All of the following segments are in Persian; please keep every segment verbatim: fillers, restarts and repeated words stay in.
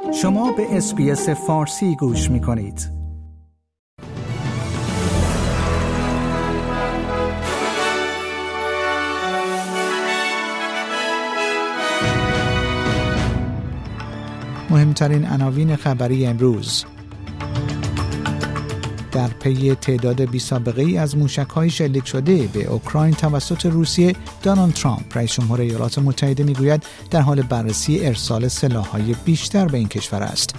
شما به اس بی اس فارسی گوش می کنید. مهمترین عناوین خبری امروز: در پی تعداد بی‌سابقه‌ای از موشک‌های شلیک شده به اوکراین توسط روسیه، دونالد ترامپ رئیس جمهور ایالات متحده میگوید در حال بررسی ارسال سلاح‌های بیشتر به این کشور است.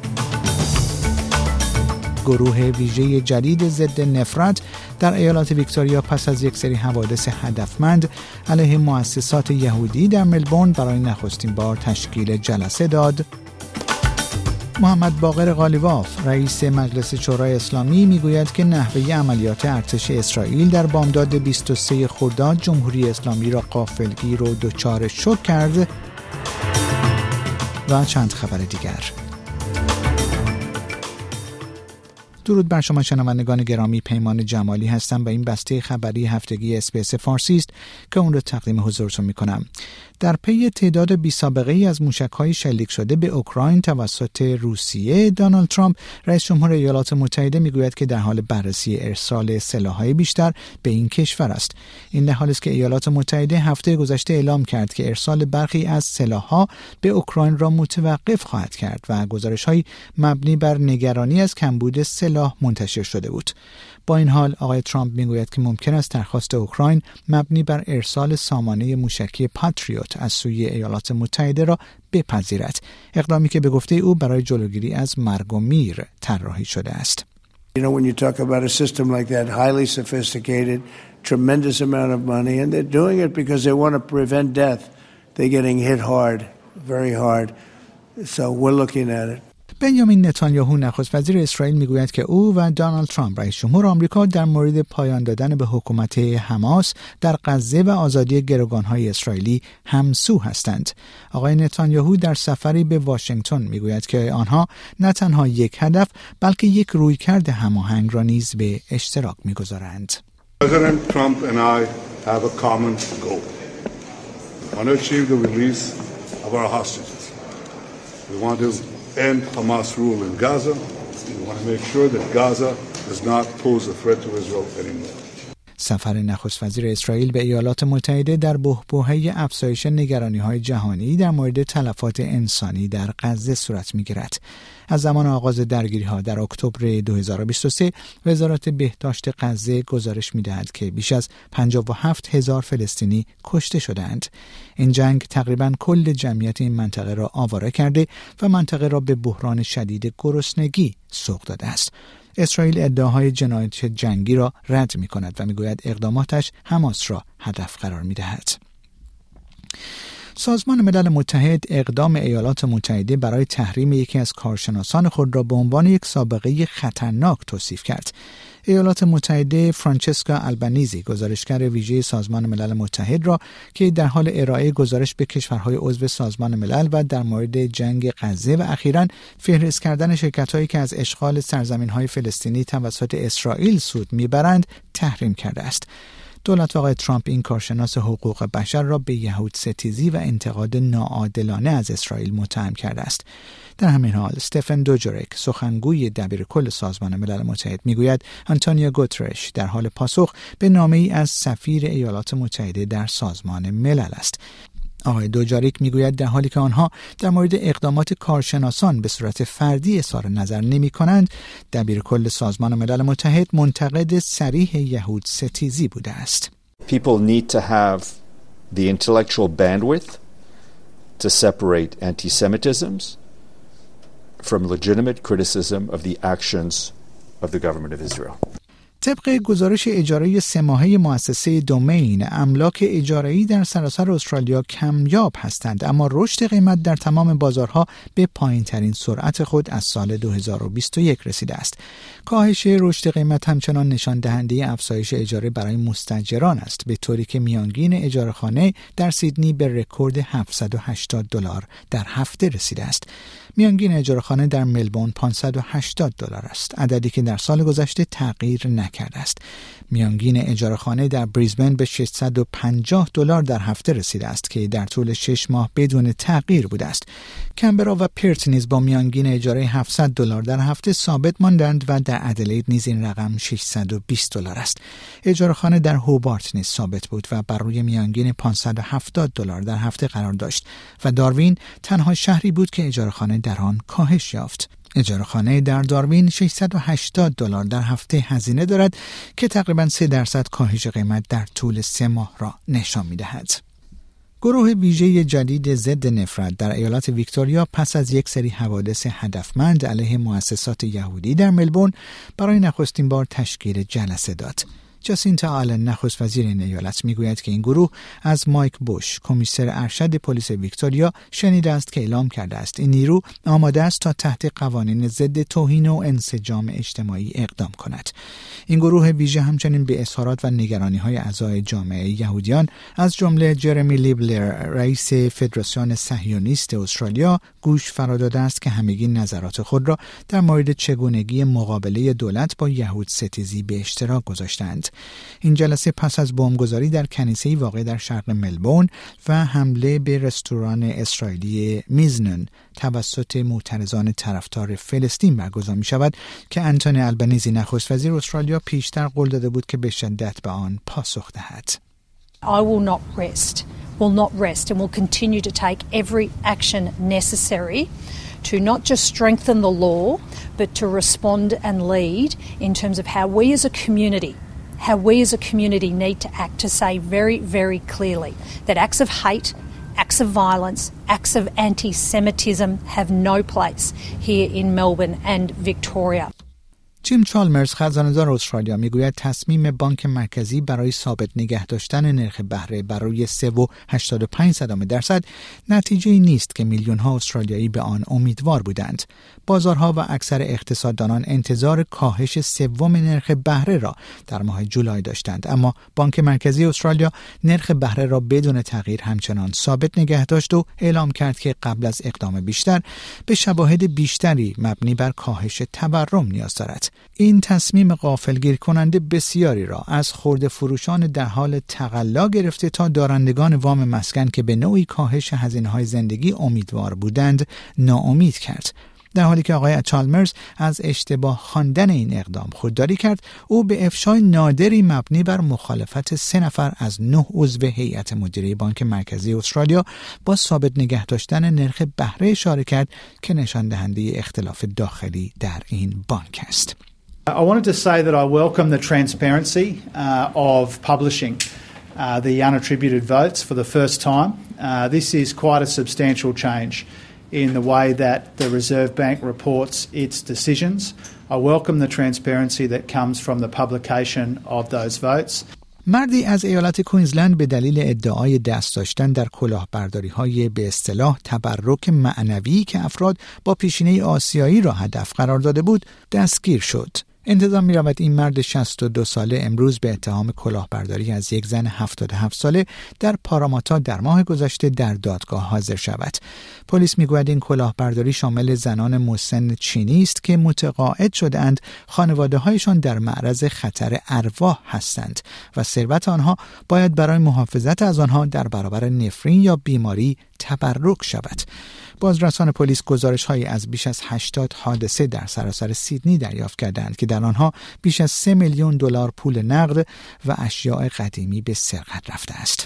گروه ویژه جدید ضد نفرت در ایالات ویکتوریا پس از یک سری حوادث هدفمند علیه مؤسسات یهودی در ملبورن برای نخستین بار تشکیل جلسه داد. محمد باقر قالیباف رئیس مجلس شورای اسلامی میگوید که نحوه عملیات ارتش اسرائیل در بامداد بیست و سوم خرداد جمهوری اسلامی را غافلگیر و دچار شوک کرد. و چند خبر دیگر. درود بر شما شنوندگان گرامی، پیمان جمالی هستم و این بسته خبری هفتگی اس بی اس فارسی است که اون رو تقدیم حضورتون میکنم. در پی تعداد بی‌سابقه‌ای از موشک‌های شلیک شده به اوکراین توسط روسیه، دونالد ترامپ رئیس جمهور ایالات متحده میگوید که در حال بررسی ارسال سلاح‌های بیشتر به این کشور است. این در حالی است که ایالات متحده هفته گذشته اعلام کرد که ارسال برخی از سلاح‌ها به اوکراین را متوقف خواهد کرد و گزارش‌های مبنی بر نگرانی از کمبود سلاح منتشر شده بود. با این حال آقای ترامپ میگوید که ممکن است درخواست اوکراین مبنی بر ارسال سامانه موشکی پاتریوت از سوی ایالات متحده را بپذیرد، اقدامی که به گفته او برای جلوگیری از مرگ و میر طراحی شده است. You know, when you talk about a system like that, highly sophisticated, tremendous amount of money, and they're doing it because they want to prevent death. They're getting hit hard, very hard. So we're looking at it. بنیامین نتانیاهو نخست وزیر اسرائیل میگوید که او و دونالد ترامپ رئیس جمهور آمریکا در مورد پایان دادن به حکومت حماس در غزه و آزادی گروگان‌های اسرائیلی همسو هستند. آقای نتانیاهو در سفری به واشنگتن میگوید که آنها نه تنها یک هدف بلکه یک رویکرد هماهنگ را نیز به اشتراک میگذارند. President Trump and I have a common goal. We want to achieve the release of our hostages. We want to end Hamas rule in Gaza. We want to make sure that Gaza does not pose a threat to Israel anymore. سفر نخست وزیر اسرائیل به ایالات متحده در بحبوحه افزایش نگرانی‌های جهانی در مورد تلفات انسانی در غزه صورت می‌گیرد. از زمان آغاز درگیری‌ها در اکتبر دو هزار و بیست و سه وزارت بهداشت غزه گزارش می‌دهد که بیش از پنجاه و هفت هزار فلسطینی کشته شدند. این جنگ تقریباً کل جمعیت این منطقه را آواره کرده و منطقه را به بحران شدید گرسنگی سوق داده است. اسرائیل ادعاهای جنایت جنگی را رد می کند و می گوید اقداماتش حماس را هدف قرار می دهد. سازمان ملل متحد اقدام ایالات متحده برای تحریم یکی از کارشناسان خود را به عنوان یک سابقه خطرناک توصیف کرد. ایالات متحده فرانچسکا آلبانیزی، گزارشگر ویژه سازمان ملل متحد را که در حال ارائه گزارش به کشورهای عضو سازمان ملل و در مورد جنگ غزه و اخیراً فهرست کردن شرکت‌هایی که از اشغال سرزمین‌های فلسطینی توسط اسرائیل سود می‌برند تحریم کرده است. دولت آقای ترامپ این کارشناس حقوق بشر را به یهودستیزی و انتقاد ناعادلانه از اسرائیل متهم کرده است. در همین حال استفن دوجرک، سخنگوی دبیرکل سازمان ملل متحد، میگوید آنتونیو گوترش در حال پاسخ به نامه‌ای از سفیر ایالات متحده در سازمان ملل است. آقای دوجاریک میگوید در حالی که آنها در مورد اقدامات کارشناسان به صورت فردی اظهار نظر نمی کنند، دبیرکل سازمان ملل متحد منتقد صریح یهود ستیزی بوده است. People need to have the intellectual bandwidth to separate anti-Semitisms from legitimate criticism of the actions of the government of Israel. طبق گزارش اجاره سه ماهه مؤسسه دومین، املاک اجاره‌ای در سراسر استرالیا کمیاب هستند، اما رشد قیمت در تمام بازارها به پایین‌ترین سرعت خود از سال دو هزار و بیست و یک رسیده است. کاهش رشد قیمت همچنان نشان دهنده افزایش اجاره برای مستاجران است، به طوری که میانگین اجاره خانه در سیدنی به رکورد هفتصد و هشتاد دلار در هفته رسیده است. میانگین اجاره خانه در ملبورن پانصد و هشتاد دلار است، عددی که در سال گذشته تغییر نکرده است. میانگین اجاره خانه در بریزبن به ششصد و پنجاه دلار در هفته رسیده است که در طول شش ماه بدون تغییر بوده است. کمبرا و پیرت نیز با میانگین اجاره هفتصد دلار در هفته ثابت ماندند و در ادلید نیز این رقم ششصد و بیست دلار است. اجاره خانه در هوبارت نیز ثابت بود و بر روی میانگین پانصد و هفتاد دلار در هفته قرار داشت و داروین تنها شهری بود که اجاره خانه در آن کاهش یافت. اجاره خانه در داروین ششصد و هشتاد دلار در هفته هزینه دارد که تقریباً سه درصد کاهش قیمت در طول سه ماه را نشان می‌دهد. گروه ویژه جدید ضد نفرت در ایالات ویکتوریا پس از یک سری حوادث هدفمند علیه مؤسسات یهودی در ملبورن برای نخستین بار تشکیل جلسه داد. جاسینتا آلن نخست وزیر این ایالت میگوید که این گروه از مایک بوش کمیسر ارشد پلیس ویکتوریا شنیده است که اعلام کرده است این نیرو آماده است تا تحت قوانین ضد توهین و انسجام اجتماعی اقدام کند. این گروه ویژه همچنین به اظهارات و نگرانی‌های اعضای جامعه یهودیان از جمله جرمی لیبلر رئیس فدراسیون صهیونیست استرالیا گوش فرا داده است که همگی نظرات خود را در مورد چگونگی مقابله دولت با یهود ستیزی به اشتراک گذاشتند. این جلسه پس از بمبگذاری در کنیسه‌ای واقع در شرق ملبورن و حمله به رستوران اسرائیلی میزنن توسط معترضان طرفدار فلسطین برگزار می شود که انتونی البنیزی نخست وزیر استرالیا پیشتر قول داده بود که به شدت به آن پاسخ دهد. I will not rest, will not rest and will continue to take every action necessary to not just strengthen the law but to respond and lead in terms of how we as a community how we as a community need to act to say very, very clearly that acts of hate, acts of violence, acts of anti-Semitism have no place here in Melbourne and Victoria. جیم چالمرز خزانه‌دار استرالیا میگوید تصمیم بانک مرکزی برای ثابت نگه داشتن نرخ بهره بر روی سه و هشتاد و پنج صدم درصد نتیجه‌ای نیست که میلیون‌ها استرالیایی به آن امیدوار بودند. بازارها و اکثر اقتصاددانان انتظار کاهش سوم نرخ بهره را در ماه جولای داشتند، اما بانک مرکزی استرالیا نرخ بهره را بدون تغییر همچنان ثابت نگه داشت و اعلام کرد که قبل از اقدام بیشتر به شواهد بیشتری مبنی بر کاهش تورم نیاز دارد. این تصمیم غافلگیر کننده بسیاری را از خرده فروشان در حال تقلا گرفته تا دارندگان وام مسکن که به نوعی کاهش هزینه‌های زندگی امیدوار بودند ناامید کرد. در حالی که آقای چالمرز از اشتباه خواندن این اقدام خودداری کرد، او به افشای نادری مبنی بر مخالفت سه نفر از نه عضو هیئت مدیره بانک مرکزی استرالیا با ثابت نگه داشتن نرخ بهره اشاره کرد که نشان دهنده اختلاف داخلی در این بانک است. I wanted to say that I welcome the transparency uh, of publishing uh, the unattributed votes for the first time. Uh, this is quite a substantial change in the way that the Reserve Bank reports its decisions. I welcome the transparency that comes from the publication of those votes. مردی از ایالت کوینزلند به دلیل ادعای دست داشتن در کلاهبرداری‌های به اصطلاح تبرک معنوی که افراد با پیشینه آسیایی را هدف قرار داده بود دستگیر شد. انتظار می رود این مرد شصت و دو ساله امروز به اتهام کلاهبرداری از یک زن هفتاد و هفت ساله در پاراماتا در ماه گذشته در دادگاه حاضر شود. پلیس می گوید این کلاهبرداری شامل زنان مسن چینی است که متقاعد شده‌اند خانواده‌هایشان در معرض خطر ارواح هستند و ثروت آنها باید برای محافظت از آنها در برابر نفرین یا بیماری تبرک شود. بازرسان پلیس گزارش‌هایی از بیش از هشتاد حادثه در سراسر سیدنی دریافت کردند که در آنها بیش از سه میلیون دلار پول نقد و اشیاء قدیمی به سرقت رفته است.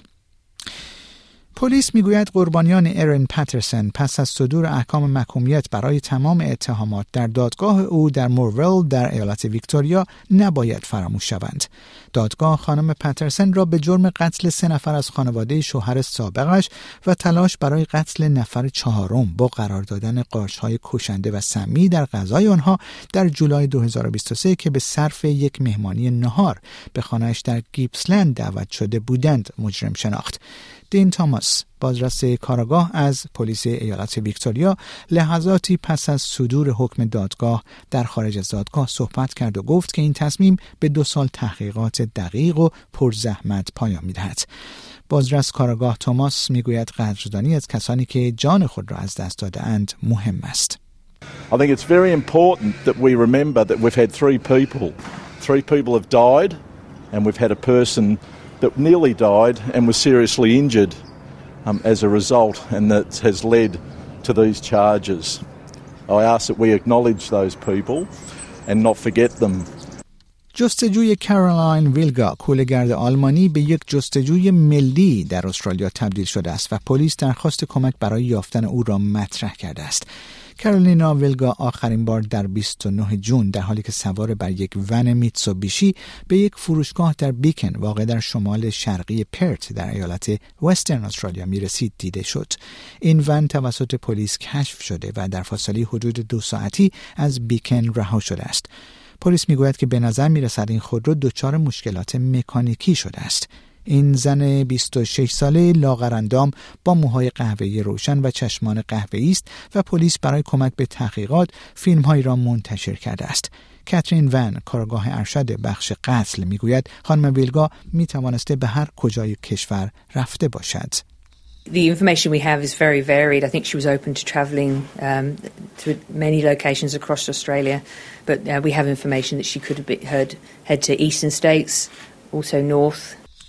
پلیس میگوید قربانیان ارن پاترسون پس از صدور احکام محکومیت برای تمام اتهامات در دادگاه او در مورول در ایالت ویکتوریا نباید فراموش شوند. دادگاه خانم پاترسون را به جرم قتل سه نفر از خانواده شوهر سابقش و تلاش برای قتل نفر چهارم با قرار دادن قارچ‌های کشنده و سمی در غذای آنها در جولای دو هزار و بیست و سه که به صرف یک مهمانی نهار به خانه‌اش در گیپسلند دعوت شده بودند مجرم شناخت. دین توماس توماس، بازرس کاراگاه از پلیس ایالت ویکتوریا، لحظاتی پس از صدور حکم دادگاه در خارج از دادگاه صحبت کرد و گفت که این تصمیم به دو سال تحقیقات دقیق و پرزحمت پایان می‌دهد. بازرس کاراگاه توماس میگوید قدردانی از کسانی که جان خود را از دست داده‌اند مهم است. I think it's very important that we remember that we've had three people. Three people have died and we've had a person that nearly died and was seriously injured um, as a result, and that has led to these charges. I ask that we acknowledge those people and not forget them. جستجوی کارولاین ویلگا، کوله‌گرد آلمانی، به یک جستجوی ملی در استرالیا تبدیل شده است و پلیس درخواست کمک برای یافتن او را مطرح کرده است. کارولینا ویلگا آخرین بار در بیست و نه ژوئن در حالی که سوار بر یک ون میتسوبیشی به یک فروشگاه در بیکن واقع در شمال شرقی پرت در ایالت وسترن استرالیا میرسید دیده شد. این ون توسط پلیس کشف شده و در فاصله حدود دو ساعتی از بیکن رها شده است. پلیس میگوید که به نظر میرسد این خودرو دچار مشکلات مکانیکی شده است. این زن بیست و شش ساله لاغرندام با موهای قهوه‌ای روشن و چشمان قهوه‌ای است و پلیس برای کمک به تحقیقات فیلم‌هایی را منتشر کرده است. کاترین ون، کارگاه ارشد بخش قتل، میگوید خانم ویلگا میتوانسته به هر کجای کشور رفته باشد. The information we have is very varied. I think she was open to travelling um, to many locations across Australia, but uh, we have information that she could have been, heard, head to eastern states, also north.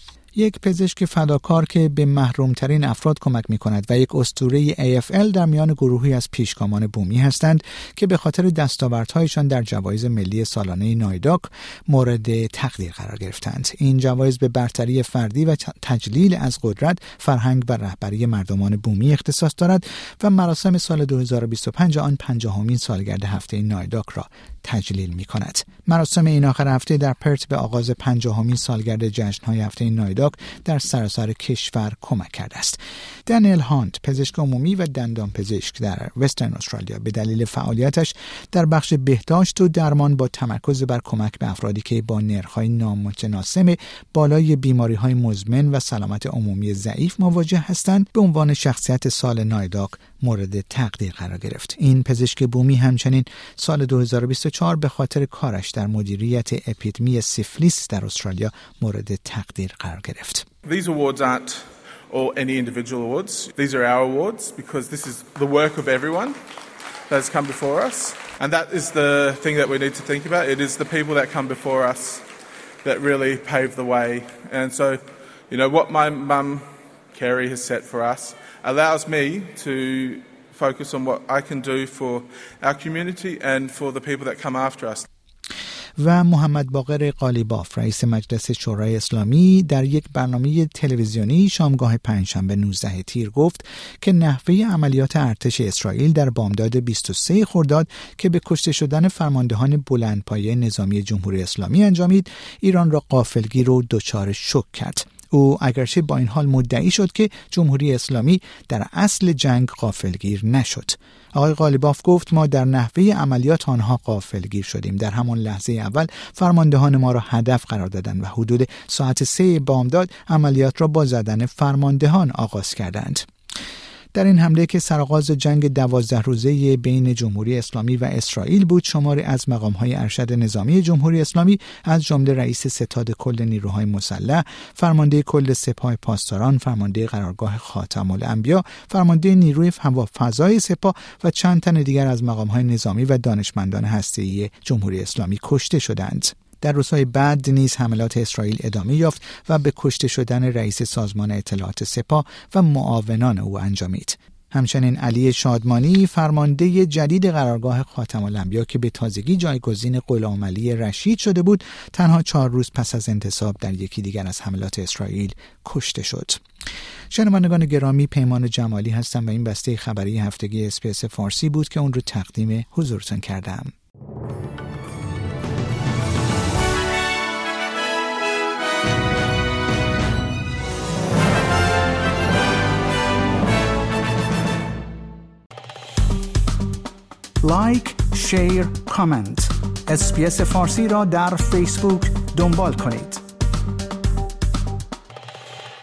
یک پزشک فداکار که به محرومترین افراد کمک می کند و یک اسطوره ای اف ال در میان گروهی از پیشگامان بومی هستند که به خاطر دستاوردهایشان در جوایز ملی سالانه نایداک مورد تقدیر قرار گرفتند. این جوایز به برتری فردی و تجلیل از قدرت، فرهنگ و رهبری مردمان بومی اختصاص دارد و مراسم سال دو هزار و بیست و پنج آن پنجاهمین سالگرد هفته نایداک را تجلیل می کند. مراسم این آخر هفته در پرت به آغاز پنجاهمین سالگرد جشن‌های هفته نایداک در سراسر کشور کمک کرده است. دانیل هانت، پزشک عمومی و دندان پزشک در وسترن استرالیا، به دلیل فعالیتش در بخش بهداشت و درمان با تمرکز بر کمک به افرادی که با نرخ‌های نامتناسب بالای بیماری‌های مزمن و سلامت عمومی ضعیف مواجه هستند، به عنوان شخصیت سال نایداک مورد تقدیر قرار گرفت. این پزشک بومی همچنین سال دو هزار و بیست و چهار به خاطر کارش در مدیریت اپیدمی سیفلیس در استرالیا مورد تقدیر قرار گرفت. These awards aren't or any individual awards. These are our awards because this is the work of everyone that has come before us, and that is the thing that we need to think about. It is the people that come before us that really pave the way. And so, you know, what my mum Kerry has set for us allows me to focus on what I can do for our community and for the people that come after us. و محمد باقر قالیباف، رئیس مجلس شورای اسلامی، در یک برنامه تلویزیونی شامگاه پنجشنبه نوزدهم تیر گفت که نحوه عملیات ارتش اسرائیل در بامداد بیست و سوم خرداد که به کشته شدن فرماندهان بلندپایه نظامی جمهوری اسلامی انجامید، ایران را غافلگیر و دچار شوک کرد. او اگرچه با این حال مدعی شد که جمهوری اسلامی در اصل جنگ غافلگیر نشد. آقای قالیباف گفت ما در نحوه عملیات آنها غافلگیر شدیم. در همان لحظه اول فرماندهان ما را هدف قرار دادند و حدود ساعت سه بامداد عملیات را با زدن فرماندهان آغاز کردند. در این حمله که سرآغاز جنگ دوازده روزه بین جمهوری اسلامی و اسرائیل بود، شماری از مقام‌های ارشد نظامی جمهوری اسلامی از جمله رئیس ستاد کل نیروهای مسلح، فرمانده کل سپاه پاسداران، فرمانده قرارگاه خاتم الانبیا، فرمانده نیروی هوافضای سپاه و چند تن دیگر از مقام‌های نظامی و دانشمندان هسته‌ای جمهوری اسلامی کشته شدند. در روزهای بعد نیز حملات اسرائیل ادامه یافت و به کشته شدن رئیس سازمان اطلاعات سپاه و معاونان او انجامید. همچنین علی شادمانی، فرمانده جدید قرارگاه خاتم الانبیا که به تازگی جایگزین غلامعلی رشید شده بود، تنها چهار روز پس از انتصاب در یکی دیگر از حملات اسرائیل کشته شد. شنوندگان گرامی، پیمان جمالی هستم و این بسته خبری هفتگی اسپیس فارسی بود که اون رو تقدیم حضورتون کردم. لایک، شیر، کامنت. اسپیس فارسی را در فیسبوک دنبال کنید.